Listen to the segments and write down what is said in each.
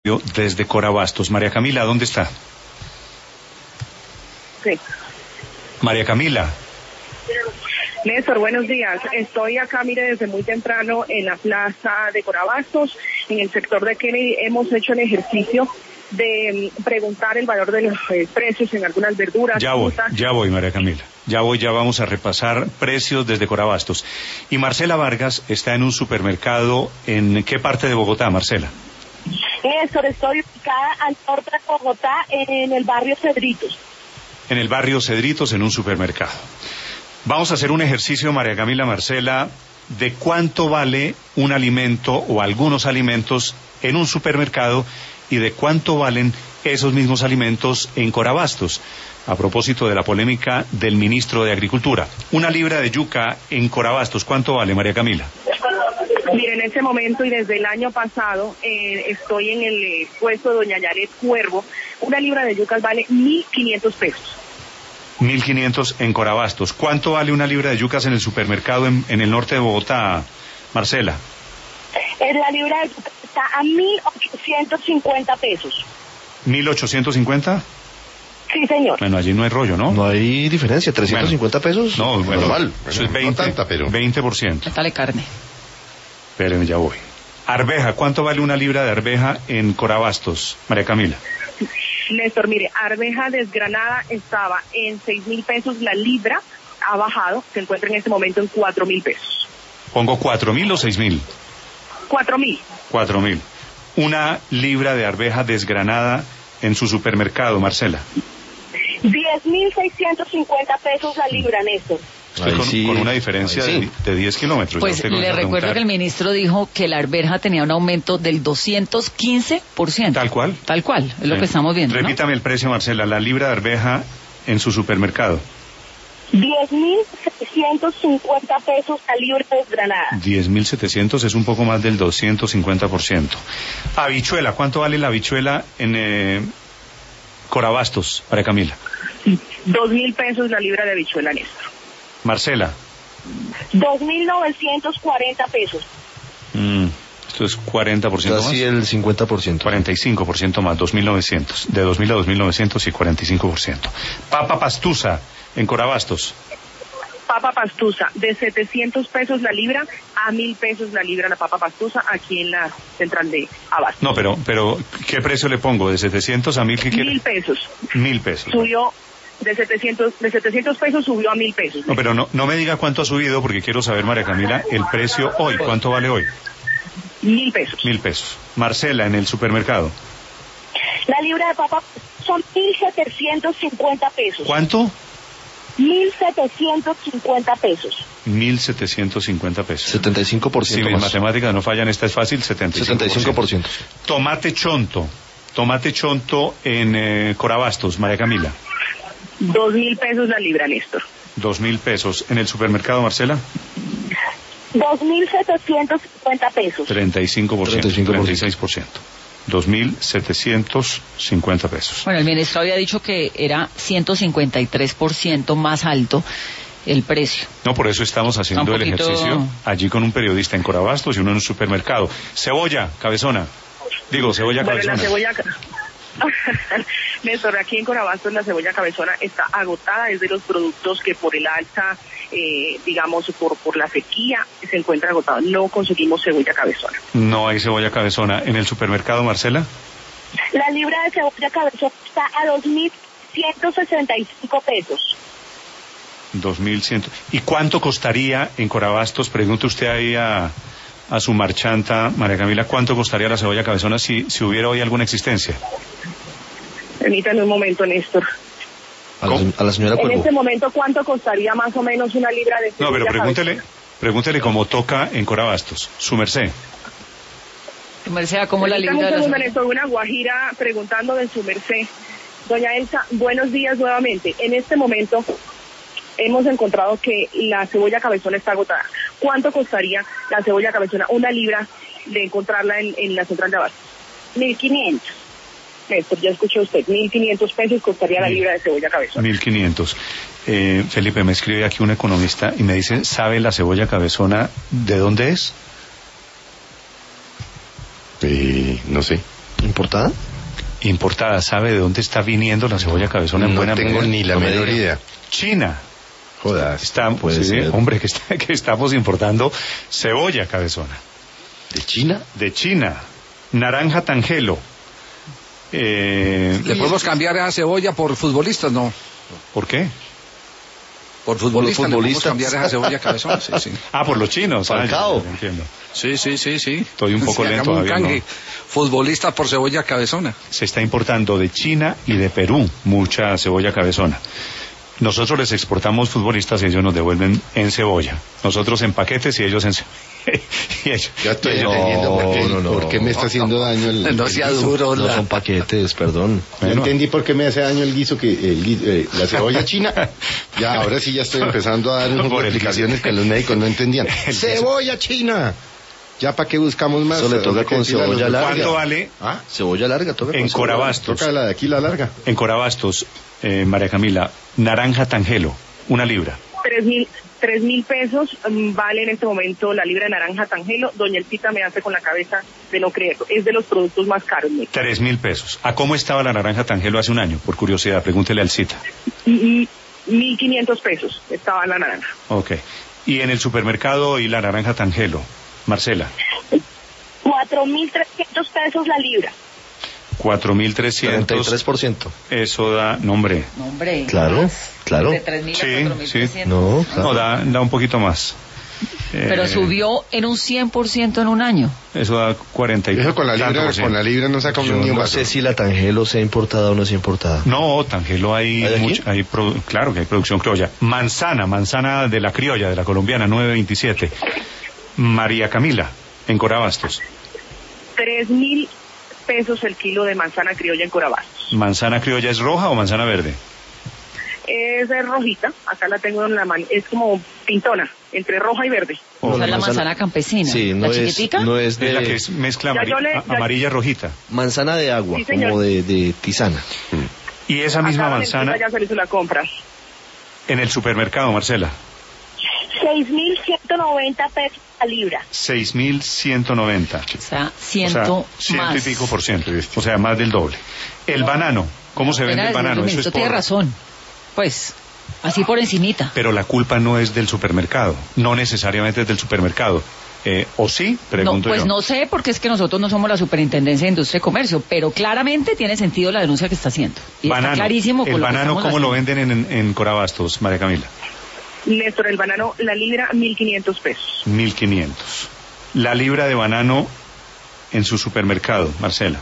Desde Corabastos. María Camila, ¿dónde está? Sí. María Camila. Néstor, buenos días. Estoy acá, mire, desde muy temprano en la plaza de Corabastos, en el sector de Kennedy. Hemos hecho el ejercicio de preguntar el valor de los precios en algunas verduras. Ya voy, María Camila. Ya vamos a repasar precios desde Corabastos. Y Marcela Vargas está en un supermercado. ¿En qué parte de Bogotá, Marcela? Néstor, estoy ubicada al norte de Bogotá, en el barrio Cedritos. En el barrio Cedritos, en un supermercado. Vamos a hacer un ejercicio, María Camila, Marcela, de cuánto vale un alimento o algunos alimentos en un supermercado y de cuánto valen esos mismos alimentos en Corabastos. A propósito de la polémica del ministro de Agricultura. Una libra de yuca en Corabastos, ¿cuánto vale, María Camila? Mire, en este momento y desde el año pasado estoy en el puesto de doña Yaret Cuervo. Una libra de yucas vale 1.500 pesos. 1.500 en Corabastos. ¿Cuánto vale una libra de yucas en el supermercado en el norte de Bogotá, Marcela? La libra de yucas está a 1.850 pesos. ¿1.850? Sí, señor. Bueno, allí no hay rollo, ¿no? No hay diferencia, 350 pesos. No, bueno, normal. Eso es 20, no tanta, pero 20%. Dale carne. Espérenme, ya voy. Arveja, ¿cuánto vale una libra de arveja en Corabastos, María Camila? Néstor, mire, arveja desgranada estaba en 6.000 pesos la libra, ha bajado, se encuentra en este momento en 4.000 pesos. ¿Pongo 4.000 o 6.000? 4.000. 4.000. Una libra de arveja desgranada en su supermercado, Marcela. 10.650 pesos la libra, Néstor. Con una diferencia de 10 kilómetros. Pues le recuerdo que el ministro dijo que la arveja tenía un aumento del 215%. ¿Tal cual? Tal cual, es lo que estamos viendo, Repítame el precio, Marcela, la libra de arveja en su supermercado. 10.750 pesos la libra desgranada. 10.700 es un poco más del 250%. Habichuela, ¿cuánto vale la habichuela en Corabastos, María Camila? 2.000 pesos la libra de habichuela, Néstor. Marcela. 2.940 pesos. Esto es 40% más. Casi el 50%. 45% más, 2.900. De 2.000 a 2.900 y 45%. Papa pastusa en Corabastos. Papa pastusa, de 700 pesos la libra a 1.000 pesos la libra la papa pastusa aquí en la central de Abastos. No, pero ¿qué precio le pongo? ¿De 700 a 1.000? ¿Qué quiere? 1.000 pesos. 1.000 pesos. Subió de 700 pesos subió a 1.000 pesos. No, pero no me diga cuánto ha subido porque quiero saber, María Camila, el precio hoy. ¿Cuánto vale hoy? 1.000 pesos. 1.000 pesos. Marcela, en el supermercado. La libra de papa son 1.750 pesos. ¿Cuánto? 1.750 pesos. 1.750 pesos. 75% Si mis más. matemáticas no fallan, esta es fácil, 75%. Tomate chonto en Corabastos, María Camila. 2.000 pesos la libra, Néstor. 2.000 pesos. ¿En el supermercado, Marcela? 2.750 pesos. 36%. 2.750 pesos. Bueno, el ministro había dicho que era 153% más alto el precio. No, por eso estamos haciendo el ejercicio allí con un periodista en Corabastos y uno en un supermercado. Cebolla cabezona. Cebolla cabezona. La cebolla... Néstor, aquí en Corabastos la cebolla cabezona está agotada, es de los productos que por el alza, por la sequía, se encuentra agotado. No conseguimos cebolla cabezona. No hay cebolla cabezona. ¿En el supermercado, Marcela? La libra de cebolla cabezona está a 2.165 pesos. 2.100. ¿Y cuánto costaría en Corabastos? Pregunte usted ahí a su marchanta, María Camila, ¿cuánto costaría la cebolla cabezona si hubiera hoy alguna existencia? Permítame un momento, Néstor. A la señora Cuervo. En este momento, ¿cuánto costaría más o menos una libra de cebolla? No, pero pregúntele cómo toca en Corabastos, su merced. Su merced, ¿cómo la libra de la cebolla? Néstor, una guajira preguntando de su merced. Doña Elsa, buenos días nuevamente. En este momento hemos encontrado que la cebolla cabezona está agotada. ¿Cuánto costaría la cebolla cabezona, una libra, de encontrarla en la central de Abastos? 1.500. Néstor, ya escuchó usted, 1.500 pesos costaría la libra de cebolla cabezona. 1.500. Felipe, me escribe aquí un economista y me dice, ¿sabe la cebolla cabezona de dónde es? No sé. ¿Importada? Importada. ¿Sabe de dónde está viniendo la cebolla cabezona en buena No tengo medida? ni la menor idea. China. Jodas. Puede ser. Hombre, que estamos importando cebolla cabezona. ¿De China? De China. Naranja Tangelo. ¿Le podemos cambiar a cebolla por futbolistas? No. ¿Por qué? Por futbolistas. ¿Le podemos futbolistas. cambiar a cebolla cabezona? Sí, sí. Ah, por los chinos. Falcao. Ya entiendo. Sí. Estoy un poco Sí, lento hagamos un todavía, canje. ¿no? Futbolistas por cebolla cabezona. Se está importando de China y de Perú mucha cebolla cabezona. Nosotros les exportamos futbolistas y ellos nos devuelven en cebolla. Nosotros en paquetes y ellos en y ellos. Ya estoy No, entendiendo por qué me está haciendo daño el No sea guiso. duro. No son paquetes, perdón. Ya Bueno. entendí por qué me hace daño el guiso, la cebolla china. Ya, ahora sí ya estoy empezando a dar unas Por el explicaciones que los médicos no entendían. ¡Cebolla china! Ya para qué buscamos más. Eso le toca con cebolla larga. ¿Cuánto vale ¿Ah? Cebolla larga, toca en con cebolla. Corabastos? Toca la de aquí, la larga. En Corabastos, María Camila, naranja Tangelo, 1 libra. 3.000 pesos vale en este momento la libra de naranja Tangelo. Doña Elcita me hace con la cabeza de no creerlo. Es de los productos más caros. 3.000 pesos. ¿A cómo estaba la naranja Tangelo hace un año? Por curiosidad, pregúntele al Cita. 1.500 pesos estaba la naranja. Ok. Y en el supermercado y la naranja Tangelo, Marcela. 4.300 pesos la libra. 4.300. 33%. Eso da, no hombre. No, hombre. Claro, claro. De 3.000 Sí, a 4.300. sí. No, No, claro. da un poquito más. Pero subió en un 100% en un año. Eso da 40 y Eso con la tanto libra, por ciento. con la libra no saca Yo ni un no vaso. sé si la Tangelo sea importada o no sea importada. No, Tangelo hay ¿Hay aquí? claro que hay producción criolla. Manzana de la criolla, de la colombiana, 9.27. María Camila, en Corabastos. 3.000 pesos el kilo de manzana criolla en Corabastos. ¿Manzana criolla es roja o manzana verde? Es rojita, acá la tengo en la mano, es como pintona, entre roja y verde. O Esa es la manzana campesina. Sí, no ¿La es, chiquitica? no es Es la que de es mezcla Ya yo le- ya- amarilla rojita. manzana de agua, Sí, señor. como de tisana. Y esa misma Acá Doña Elcita manzana ya se le hizo la compra. en el supermercado, Marcela. 6.190 pesos la libra. 6.190. O sea, O ciento sea, más. y pico por ciento. O sea, más del doble. El banano, ¿cómo se vende el banano? Eso es tiene por... razón. Pues, así por encimita. Pero la culpa no es del supermercado, no necesariamente es del supermercado. ¿O sí? No, Pregunto pues yo. no sé, porque es que nosotros no somos la Superintendencia de Industria y Comercio, pero claramente tiene sentido la denuncia que está haciendo. Y está clarísimo con el lo que banano, estamos ¿cómo lo haciendo. venden en Corabastos, María Camila? Néstor, el banano, la libra, 1.500 pesos. 1.500. La libra de banano en su supermercado, Marcela.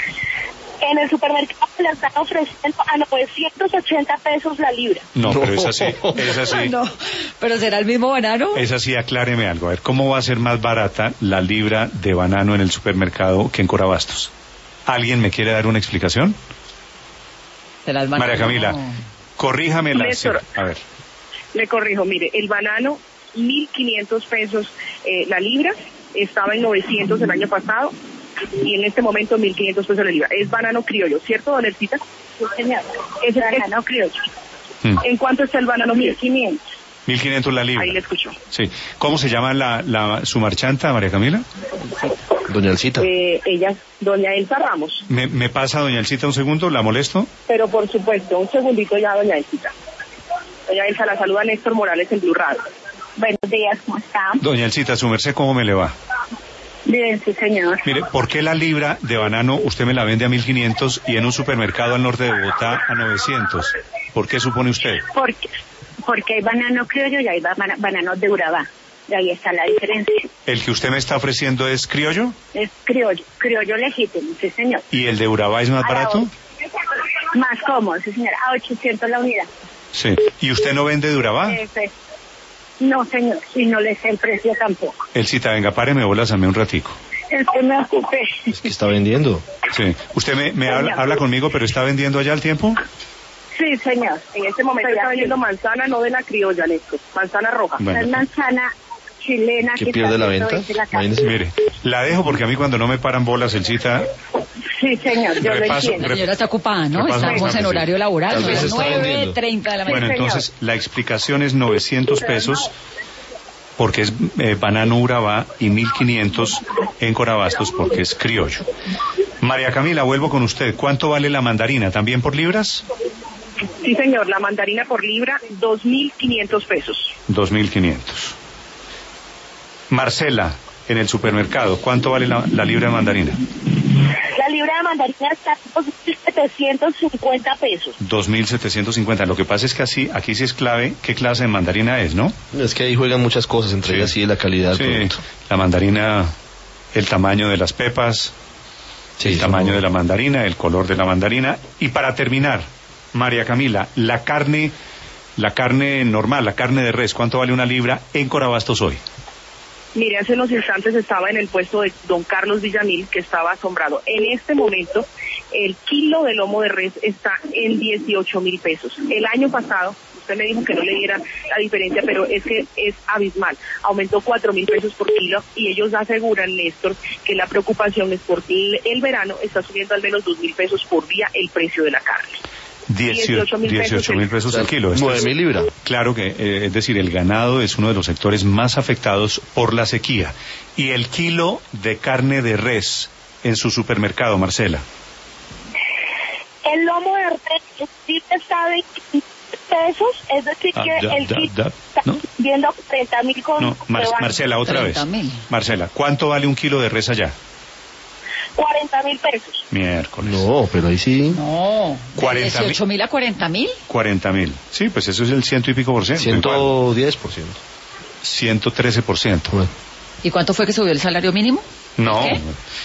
En el supermercado la están ofreciendo a 980 pesos la libra. No, pero es así, No, pero será el mismo banano. es así, acláreme algo. A ver, ¿cómo va a ser más barata la libra de banano en el supermercado que en Corabastos? ¿Alguien me quiere dar una explicación? Será el banano. María Camila, corríjame la... Néstor. A ver. Le corrijo, mire, el banano, 1.500 pesos la libra, estaba en 900 el año pasado, y en este momento 1.500 pesos la libra. Es banano criollo, ¿cierto, don Elcita? Sí, señor. Es banano criollo. ¿En cuánto está el banano? 1.500. 1.500 la libra. Ahí le escucho. Sí. ¿Cómo se llama su marchanta, María Camila? Doña Elcita. Ella, doña Elsa Ramos. ¿Me pasa, doña Elcita, un segundo? ¿La molesto? Pero por supuesto, un segundito ya, doña Elcita. Doña Elsa, la saluda Néstor Morales en Blue Radio. Buenos días, ¿cómo está? Doña Elcita, su merced, ¿cómo me le va? Bien, sí, señor. Mire, ¿por qué la libra de banano usted me la vende a 1.500 y en un supermercado al norte de Bogotá a 900? ¿Por qué supone usted? Porque hay banano criollo y hay banano de Urabá. Y ahí está la diferencia. ¿El que usted me está ofreciendo es criollo? Es criollo legítimo, sí, señor. ¿Y el de Urabá es más barato? Más cómodo, sí, señor. A 800 la unidad. Sí. ¿Y usted no vende de Urabá? No, señor, y no le sé el precio tampoco. Elcita, venga, páreme bolas a mí un ratico. Es que me ocupé. Es que está vendiendo. Sí. ¿Usted me habla conmigo, pero está vendiendo allá al tiempo? Sí, señor. En este momento está vendiendo manzana, no de la criolla, Néstor. Manzana roja. Bueno. Es manzana chilena. ¿Que pierde la venta? Imagínese. Mire, la dejo porque a mí cuando no me paran bolas, Elcita, Sí, señor, yo lo entiendo. La señora está ocupada, ¿no? Repaso Estamos bastante, en sí. horario laboral, Tal son vez las está vendiendo. 9:30 de la bueno, mañana. entonces la explicación es 900 pesos porque es banano Urabá y 1.500 en Corabastos porque es criollo. María Camila, vuelvo con usted. ¿Cuánto vale la mandarina? ¿También por libras? Sí, señor, la mandarina por libra, 2.500 pesos. 2.500. Marcela, en el supermercado, ¿cuánto vale la libra de mandarina? La libra de mandarina está en 2.750 pesos. 2.750. Lo que pasa es que aquí sí es clave qué clase de mandarina es, ¿no? Es que ahí juegan muchas cosas, entre ellas sí la calidad del producto. La mandarina, el tamaño de las pepas, el tamaño de la mandarina, el color de la mandarina. Y para terminar, María Camila, la carne normal, la carne de res, ¿cuánto vale una libra en Corabastos hoy? Mire, hace unos instantes estaba en el puesto de don Carlos Villamil, que estaba asombrado. En este momento, el kilo de lomo de res está en 18.000 pesos. El año pasado, usted me dijo que no le diera la diferencia, pero es que es abismal. Aumentó 4.000 pesos por kilo y ellos aseguran, Néstor, que la preocupación es porque el verano está subiendo al menos 2.000 pesos por día el precio de la carne. 18.000 pesos el kilo. 9.000 libras. Claro que, es decir, el ganado es uno de los sectores más afectados por la sequía. Y el kilo de carne de res en su supermercado, Marcela. El lomo de res está de 15 pesos, es decir que el kilo está viendo 30.000 con... No, Marcela, otra vez. Marcela, ¿cuánto vale un kilo de res allá? 40.000 pesos. Miércoles. No, pero ahí sí. No. ¿De 18.000 a 40.000? 40.000. Sí, pues eso es el 100 y pico por ciento. 110%. 113%. Bueno. ¿Y cuánto fue que subió el salario mínimo? No. ¿Qué?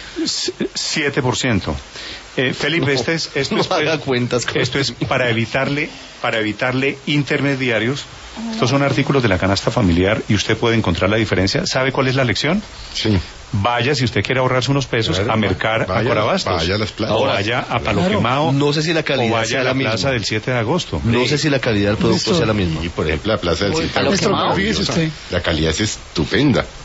7%. Felipe, No, esto es para evitarle intermediarios. Estos son artículos de la canasta familiar y usted puede encontrar la diferencia. ¿Sabe cuál es la lección? Sí. Vaya, si usted quiere ahorrarse unos pesos, a mercar a Corabastos. Vaya a las plazas. O vaya a Palo Quemado. No sé si la calidad o vaya sea a la la misma. plaza del 7 de agosto. No sé si la calidad del producto sea la misma. Y por ejemplo, la plaza del 7 de agosto. La calidad es estupenda.